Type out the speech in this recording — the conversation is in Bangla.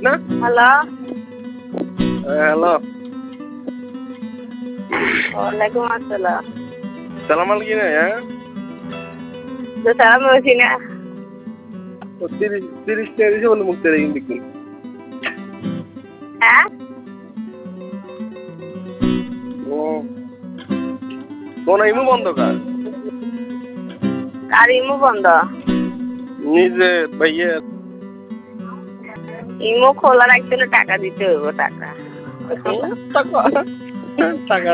না? হ্যালো। হ্যালো। ওয়ালাইকুম আসসালাম। সালাম আলাইকুম হ্যাঁ? তো সালাম বলছি না। 30 টাকা দিয়েছে বলে মুখ তেরে দেখুন। হ্যাঁ? ও কোন ইমু বন্ধ কার? কার ইমো বন্ধ? নিজে ভাইয়া ইমো খোলা রাখতে হলে টাকা দিতে হইব টাকা। টাকা টাকা